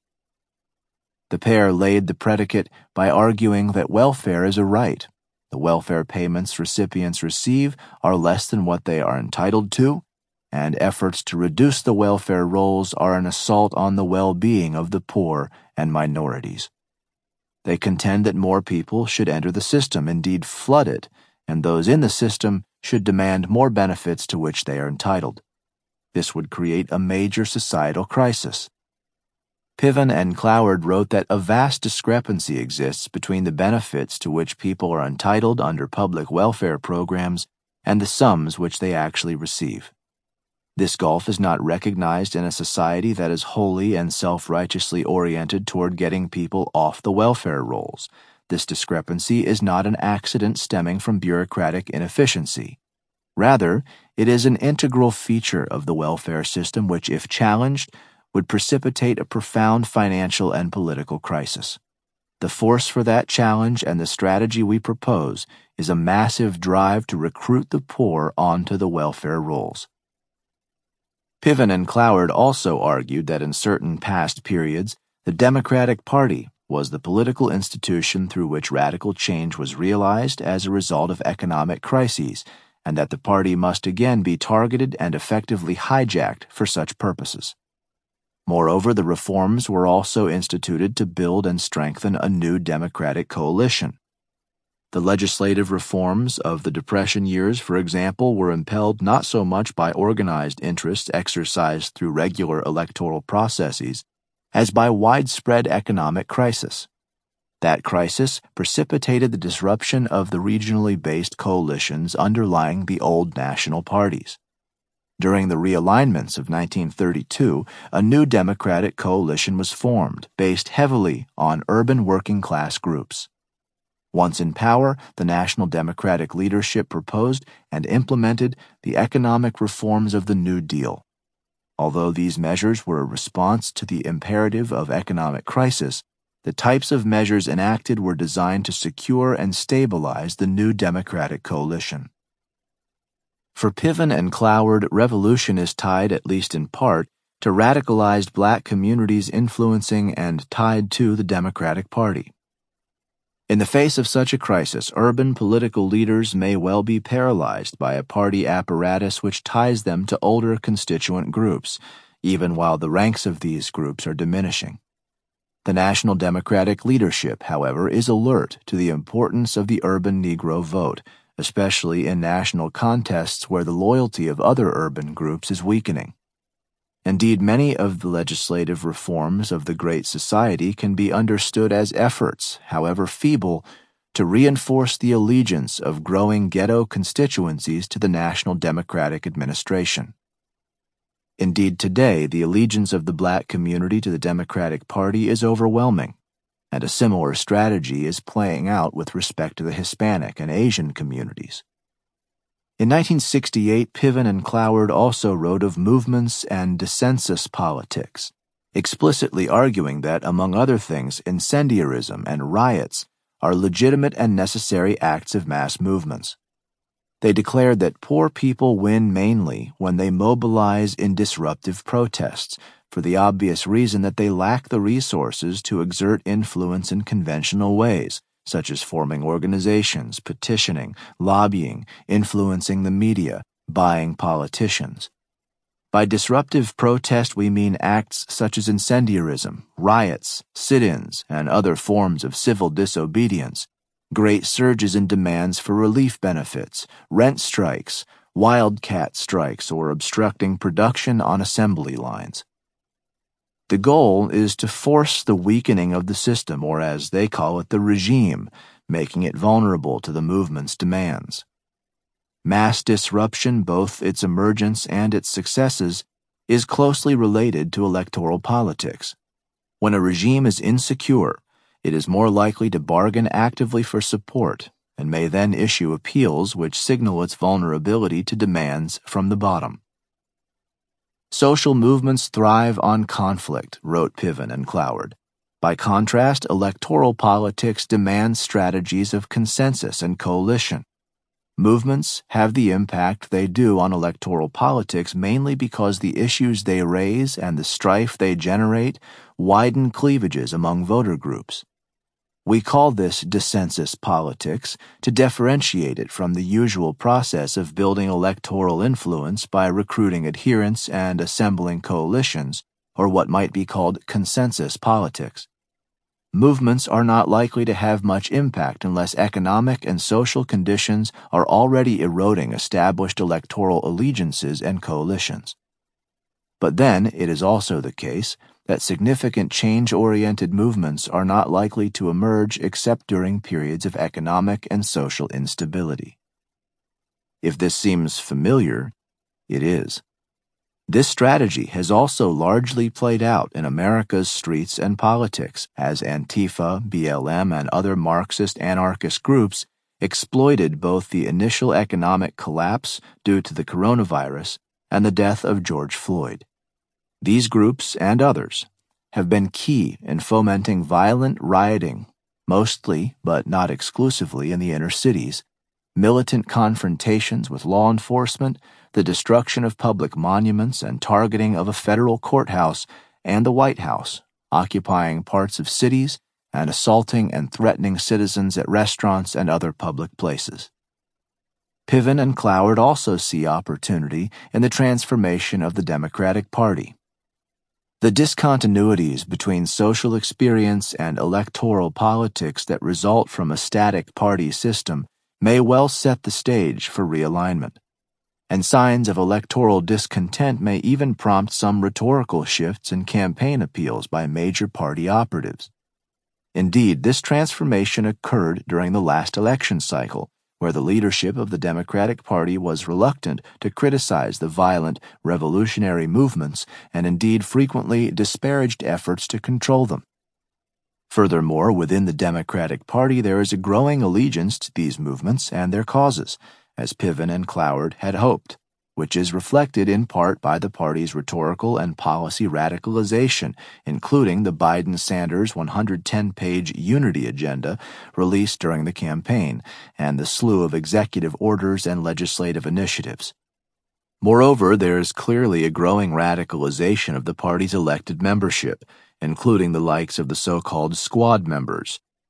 A: The pair laid the predicate by arguing that welfare is a right. The welfare payments recipients receive are less than what they are entitled to, and efforts to reduce the welfare rolls are an assault on the well-being of the poor and minorities. They contend that more people should enter the system, indeed flood it, and those in the system should demand more benefits to which they are entitled. This would create a major societal crisis. Piven and Cloward wrote that a vast discrepancy exists between the benefits to which people are entitled under public welfare programs and the sums which they actually receive. This gulf is not recognized in a society that is wholly and self-righteously oriented toward getting people off the welfare rolls. This discrepancy is not an accident stemming from bureaucratic inefficiency. Rather, it is an integral feature of the welfare system which, if challenged, would precipitate a profound financial and political crisis. The force for that challenge and the strategy we propose is a massive drive to recruit the poor onto the welfare rolls. Piven and Cloward also argued that in certain past periods, the Democratic Party was the political institution through which radical change was realized as a result of economic crises, and that the party must again be targeted and effectively hijacked for such purposes. Moreover, the reforms were also instituted to build and strengthen a new Democratic coalition. The legislative reforms of the Depression years, for example, were impelled not so much by organized interests exercised through regular electoral processes, as by widespread economic crisis. That crisis precipitated the disruption of the regionally based coalitions underlying the old national parties. During the realignments of nineteen thirty-two, a new Democratic coalition was formed, based heavily on urban working-class groups. Once in power, the National Democratic leadership proposed and implemented the economic reforms of the New Deal. Although these measures were a response to the imperative of economic crisis, the types of measures enacted were designed to secure and stabilize the new Democratic coalition. For Piven and Cloward, revolution is tied, at least in part, to radicalized black communities influencing and tied to the Democratic Party. In the face of such a crisis, urban political leaders may well be paralyzed by a party apparatus which ties them to older constituent groups, even while the ranks of these groups are diminishing. The National Democratic leadership, however, is alert to the importance of the urban Negro vote, especially in national contests where the loyalty of other urban groups is weakening. Indeed, many of the legislative reforms of the Great Society can be understood as efforts, however feeble, to reinforce the allegiance of growing ghetto constituencies to the National Democratic administration. Indeed, today, the allegiance of the black community to the Democratic Party is overwhelming, and a similar strategy is playing out with respect to the Hispanic and Asian communities. In nineteen sixty-eight, Piven and Cloward also wrote of movements and dissensus politics, explicitly arguing that, among other things, incendiarism and riots are legitimate and necessary acts of mass movements. They declared that poor people win mainly when they mobilize in disruptive protests, for the obvious reason that they lack the resources to exert influence in conventional ways, such as forming organizations, petitioning, lobbying, influencing the media, buying politicians. By disruptive protest, we mean acts such as incendiarism, riots, sit-ins, and other forms of civil disobedience, great surges in demands for relief benefits, rent strikes, wildcat strikes, or obstructing production on assembly lines. The goal is to force the weakening of the system, or as they call it, the regime, making it vulnerable to the movement's demands. Mass disruption, both its emergence and its successes, is closely related to electoral politics. When a regime is insecure, it is more likely to bargain actively for support and may then issue appeals which signal its vulnerability to demands from the bottom. Social movements thrive on conflict, wrote Piven and Cloward. By contrast, electoral politics demands strategies of consensus and coalition. Movements have the impact they do on electoral politics mainly because the issues they raise and the strife they generate widen cleavages among voter groups. We call this dissensus politics to differentiate it from the usual process of building electoral influence by recruiting adherents and assembling coalitions, or what might be called consensus politics. Movements are not likely to have much impact unless economic and social conditions are already eroding established electoral allegiances and coalitions. But then it is also the case that significant change-oriented movements are not likely to emerge except during periods of economic and social instability. If this seems familiar, it is. This strategy has also largely played out in America's streets and politics as Antifa, B L M, and other Marxist anarchist groups exploited both the initial economic collapse due to the coronavirus and the death of George Floyd. These groups and others have been key in fomenting violent rioting, mostly but not exclusively in the inner cities, militant confrontations with law enforcement, the destruction of public monuments and targeting of a federal courthouse and the White House, occupying parts of cities and assaulting and threatening citizens at restaurants and other public places. Piven and Cloward also see opportunity in the transformation of the Democratic Party. The discontinuities between social experience and electoral politics that result from a static party system may well set the stage for realignment, and signs of electoral discontent may even prompt some rhetorical shifts in campaign appeals by major party operatives. Indeed, this transformation occurred during the last election cycle, where the leadership of the Democratic Party was reluctant to criticize the violent revolutionary movements and indeed frequently disparaged efforts to control them. Furthermore, within the Democratic Party there is a growing allegiance to these movements and their causes, as Piven and Cloward had hoped, which is reflected in part by the party's rhetorical and policy radicalization, including the Biden-Sanders one hundred ten page unity agenda released during the campaign, and the slew of executive orders and legislative initiatives. Moreover, there is clearly a growing radicalization of the party's elected membership, including the likes of the so-called squad members,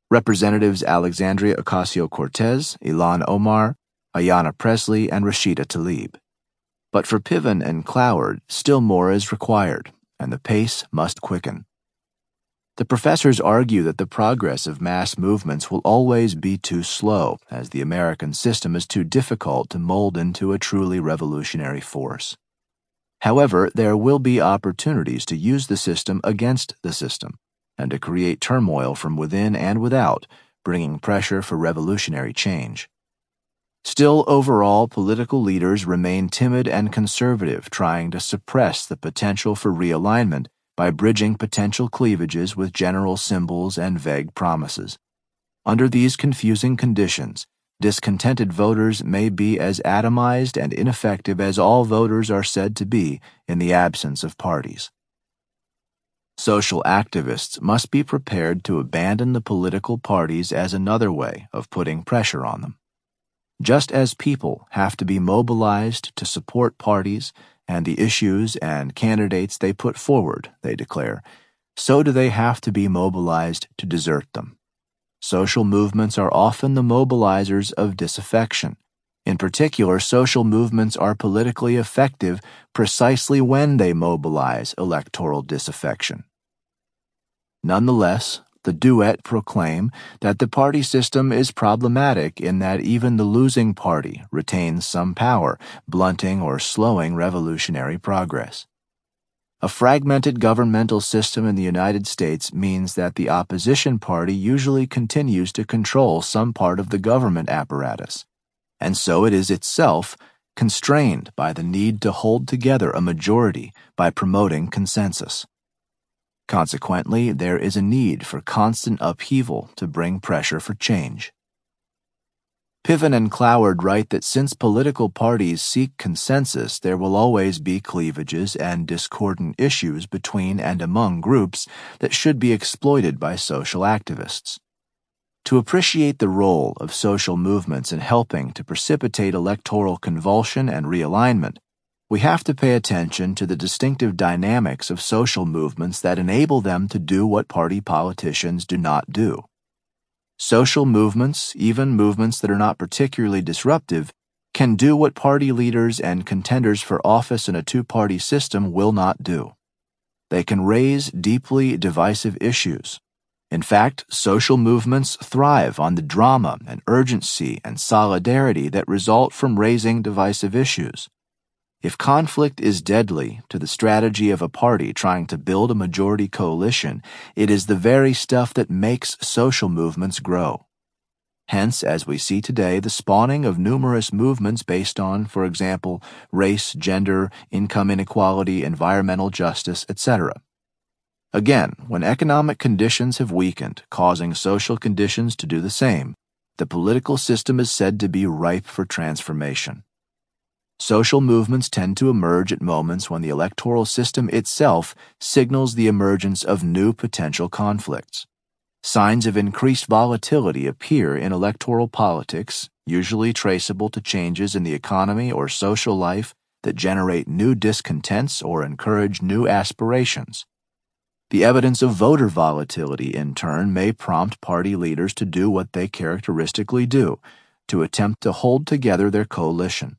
A: Representatives Alexandria Ocasio-Cortez, Ilhan Omar, Ayanna Pressley, and Rashida Tlaib. But for Piven and Cloward, still more is required, and the pace must quicken. The professors argue that the progress of mass movements will always be too slow, as the American system is too difficult to mold into a truly revolutionary force. However, there will be opportunities to use the system against the system, and to create turmoil from within and without, bringing pressure for revolutionary change. Still, overall, political leaders remain timid and conservative, trying to suppress the potential for realignment by bridging potential cleavages with general symbols and vague promises. Under these confusing conditions, discontented voters may be as atomized and ineffective as all voters are said to be in the absence of parties. Social activists must be prepared to abandon the political parties as another way of putting pressure on them. Just as people have to be mobilized to support parties and the issues and candidates they put forward, they declare, so do they have to be mobilized to desert them. Social movements are often the mobilizers of disaffection. In particular, social movements are politically effective precisely when they mobilize electoral disaffection. Nonetheless, the duet proclaim that the party system is problematic in that even the losing party retains some power, blunting or slowing revolutionary progress. A fragmented governmental system in the United States means that the opposition party usually continues to control some part of the government apparatus, and so it is itself constrained by the need to hold together a majority by promoting consensus. Consequently, there is a need for constant upheaval to bring pressure for change. Piven and Cloward write that since political parties seek consensus, there will always be cleavages and discordant issues between and among groups that should be exploited by social activists. To appreciate the role of social movements in helping to precipitate electoral convulsion and realignment, we have to pay attention to the distinctive dynamics of social movements that enable them to do what party politicians do not do. Social movements, even movements that are not particularly disruptive, can do what party leaders and contenders for office in a two-party system will not do. They can raise deeply divisive issues. In fact, social movements thrive on the drama and urgency and solidarity that result from raising divisive issues. If conflict is deadly to the strategy of a party trying to build a majority coalition, it is the very stuff that makes social movements grow. Hence, as we see today, the spawning of numerous movements based on, for example, race, gender, income inequality, environmental justice, et cetera. Again, when economic conditions have weakened, causing social conditions to do the same, the political system is said to be ripe for transformation. Social movements tend to emerge at moments when the electoral system itself signals the emergence of new potential conflicts. Signs of increased volatility appear in electoral politics, usually traceable to changes in the economy or social life that generate new discontents or encourage new aspirations. The evidence of voter volatility, in turn, may prompt party leaders to do what they characteristically do, to attempt to hold together their coalition.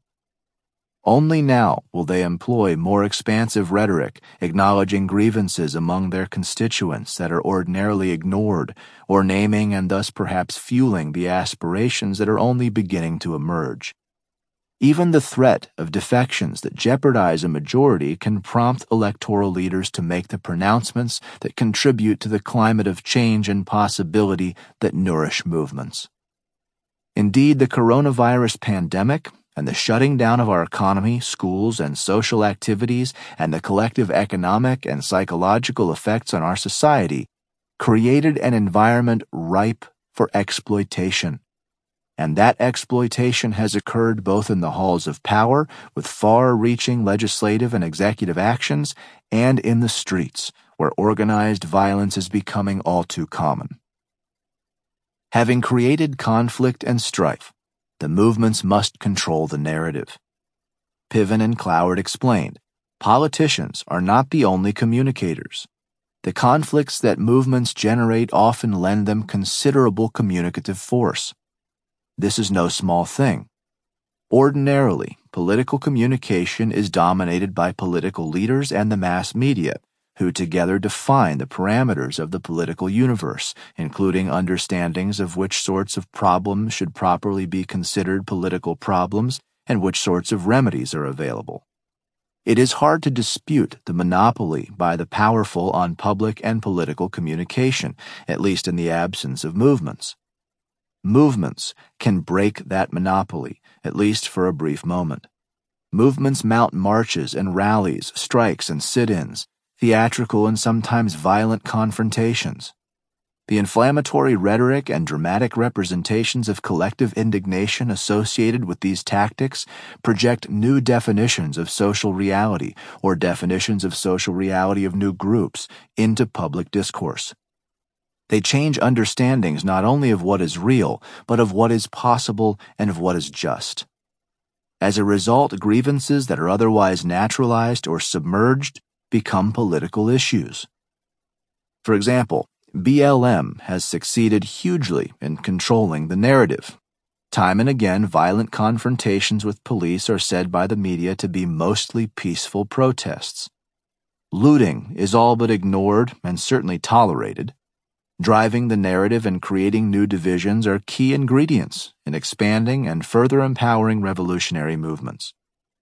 A: Only now will they employ more expansive rhetoric, acknowledging grievances among their constituents that are ordinarily ignored, or naming and thus perhaps fueling the aspirations that are only beginning to emerge. Even the threat of defections that jeopardize a majority can prompt electoral leaders to make the pronouncements that contribute to the climate of change and possibility that nourish movements. Indeed, the coronavirus pandemic and the shutting down of our economy, schools, and social activities, and the collective economic and psychological effects on our society, created an environment ripe for exploitation. And that exploitation has occurred both in the halls of power, with far-reaching legislative and executive actions, and in the streets, where organized violence is becoming all too common. Having created conflict and strife, the movements must control the narrative. Piven and Cloward explained, politicians are not the only communicators. The conflicts that movements generate often lend them considerable communicative force. This is no small thing. Ordinarily, political communication is dominated by political leaders and the mass media, who together define the parameters of the political universe, including understandings of which sorts of problems should properly be considered political problems and which sorts of remedies are available. It is hard to dispute the monopoly by the powerful on public and political communication, at least in the absence of movements. Movements can break that monopoly, at least for a brief moment. Movements mount marches and rallies, strikes and sit-ins, theatrical and sometimes violent confrontations. The inflammatory rhetoric and dramatic representations of collective indignation associated with these tactics project new definitions of social reality or definitions of social reality of new groups into public discourse. They change understandings not only of what is real, but of what is possible and of what is just. As a result, grievances that are otherwise naturalized or submerged become political issues. For example, B L M has succeeded hugely in controlling the narrative. Time and again, violent confrontations with police are said by the media to be mostly peaceful protests. Looting is all but ignored and certainly tolerated. Driving the narrative and creating new divisions are key ingredients in expanding and further empowering revolutionary movements.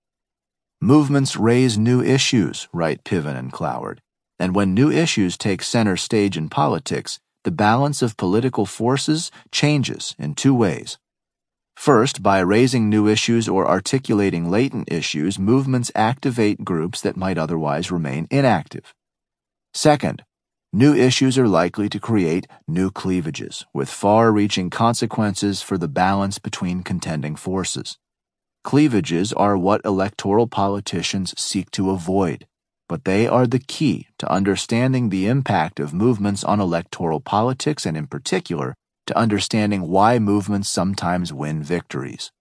A: Movements raise new issues, write Piven and Cloward. And when new issues take center stage in politics, the balance of political forces changes in two ways. First, by raising new issues or articulating latent issues, movements activate groups that might otherwise remain inactive. Second, new issues are likely to create new cleavages, with far-reaching consequences for the balance between contending forces. Cleavages are what electoral politicians seek to avoid, but they are the key to understanding the impact of movements on electoral politics and, in particular, to understanding why movements sometimes win victories.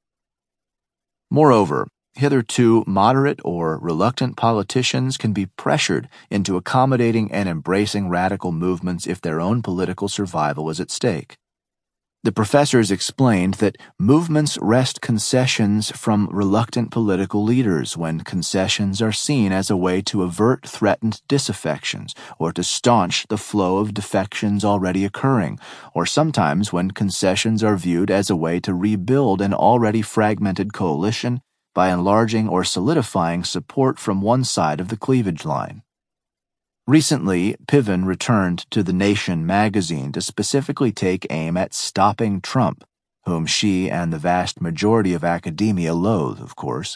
A: Moreover, hitherto moderate or reluctant politicians can be pressured into accommodating and embracing radical movements if their own political survival is at stake. The professors explained that movements wrest concessions from reluctant political leaders when concessions are seen as a way to avert threatened disaffections or to staunch the flow of defections already occurring, or sometimes when concessions are viewed as a way to rebuild an already fragmented coalition by enlarging or solidifying support from one side of the cleavage line. Recently, Piven returned to The Nation magazine to specifically take aim at stopping Trump, whom she and the vast majority of academia loathe, of course.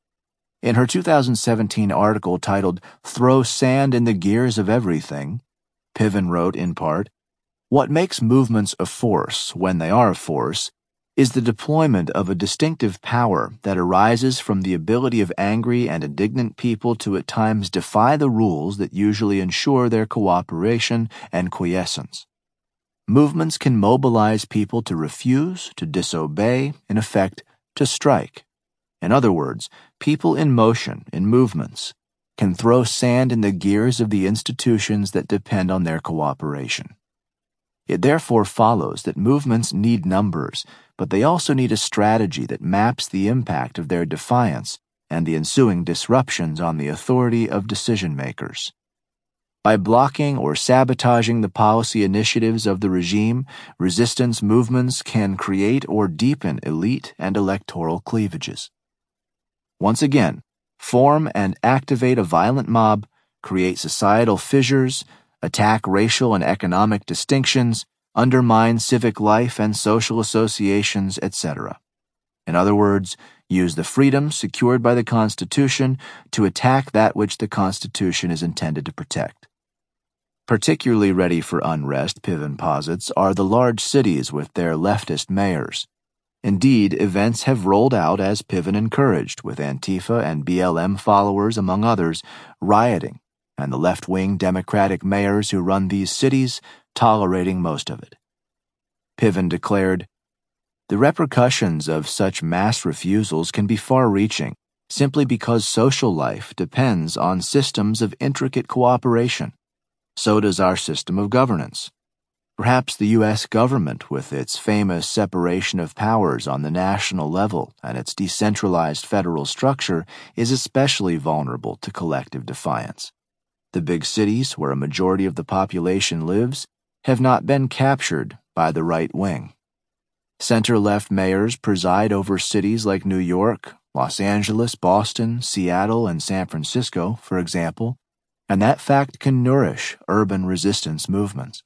A: In her two thousand seventeen article titled "Throw Sand in the Gears of Everything," Piven wrote in part, "What makes movements a force, when they are a force, is the deployment of a distinctive power that arises from the ability of angry and indignant people to at times defy the rules that usually ensure their cooperation and quiescence. Movements can mobilize people to refuse, to disobey, in effect, to strike. In other words, people in motion, in movements, can throw sand in the gears of the institutions that depend on their cooperation. It therefore follows that movements need numbers, but they also need a strategy that maps the impact of their defiance and the ensuing disruptions on the authority of decision-makers. By blocking or sabotaging the policy initiatives of the regime, resistance movements can create or deepen elite and electoral cleavages. Once again, form and activate a violent mob, create societal fissures, attack racial and economic distinctions, undermine civic life and social associations, et cetera. In other words, use the freedoms secured by the Constitution to attack that which the Constitution is intended to protect. Particularly ready for unrest, Piven posits, are the large cities with their leftist mayors. Indeed, events have rolled out as Piven encouraged, with Antifa and B L M followers, among others, rioting, and the left-wing Democratic mayors who run these cities tolerating most of it. Piven declared, "The repercussions of such mass refusals can be far-reaching, simply because social life depends on systems of intricate cooperation. So does our system of governance. Perhaps the U S government, with its famous separation of powers on the national level and its decentralized federal structure, is especially vulnerable to collective defiance. The big cities, where a majority of the population lives, have not been captured by the right wing. Center-left mayors preside over cities like New York, Los Angeles, Boston, Seattle, and San Francisco, for example, and that fact can nourish urban resistance movements.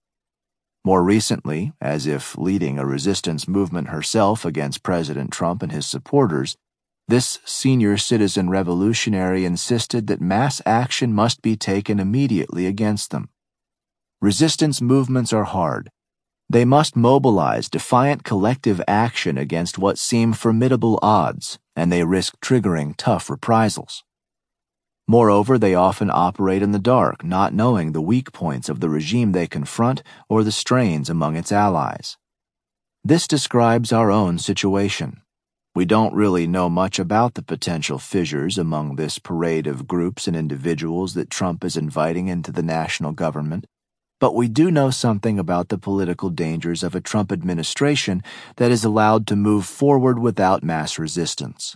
A: More recently, as if leading a resistance movement herself against President Trump and his supporters, this senior citizen revolutionary insisted that mass action must be taken immediately against them. Resistance movements are hard. They must mobilize defiant collective action against what seem formidable odds, and they risk triggering tough reprisals. Moreover, they often operate in the dark, not knowing the weak points of the regime they confront or the strains among its allies. This describes our own situation. We don't really know much about the potential fissures among this parade of groups and individuals that Trump is inviting into the national government, but we do know something about the political dangers of a Trump administration that is allowed to move forward without mass resistance.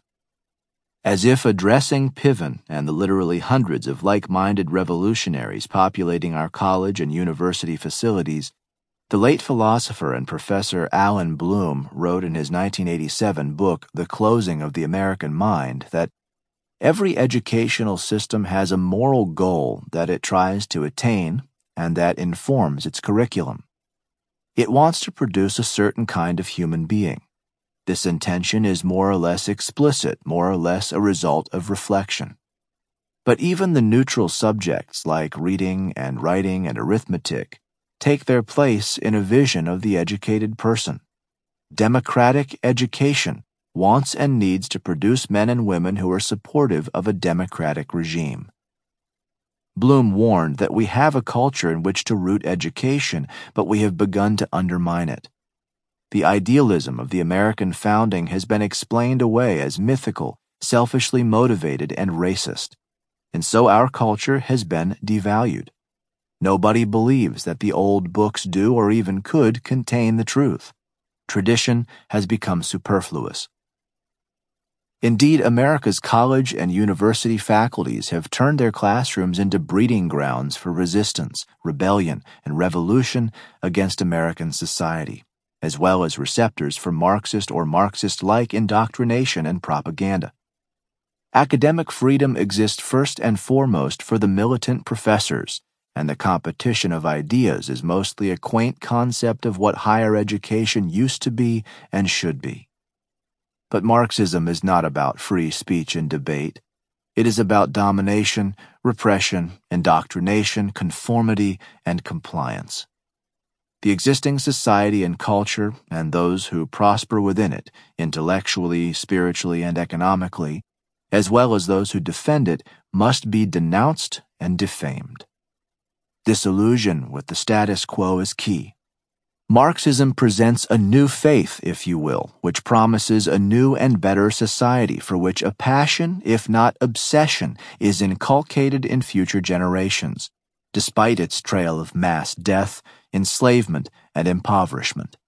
A: As if addressing Piven and the literally hundreds of like-minded revolutionaries populating our college and university facilities, the late philosopher and professor Alan Bloom wrote in his nineteen eighty-seven book, The Closing of the American Mind, that every educational system has a moral goal that it tries to attain and that informs its curriculum. It wants to produce a certain kind of human being. This intention is more or less explicit, more or less a result of reflection. But even the neutral subjects like reading and writing and arithmetic take their place in a vision of the educated person. Democratic education wants and needs to produce men and women who are supportive of a democratic regime. Bloom warned that we have a culture in which to root education, but we have begun to undermine it. The idealism of the American founding has been explained away as mythical, selfishly motivated, and racist. And so our culture has been devalued. Nobody believes that the old books do or even could contain the truth. Tradition has become superfluous. Indeed, America's college and university faculties have turned their classrooms into breeding grounds for resistance, rebellion, and revolution against American society, as well as receptors for Marxist or Marxist-like indoctrination and propaganda. Academic freedom exists first and foremost for the militant professors, and the competition of ideas is mostly a quaint concept of what higher education used to be and should be. But Marxism is not about free speech and debate. It is about domination, repression, indoctrination, conformity, and compliance. The existing society and culture, and those who prosper within it, intellectually, spiritually, and economically, as well as those who defend it, must be denounced and defamed. Disillusion with the status quo is key. Marxism presents a new faith, if you will, which promises a new and better society for which a passion, if not obsession, is inculcated in future generations, despite its trail of mass death, enslavement, and impoverishment.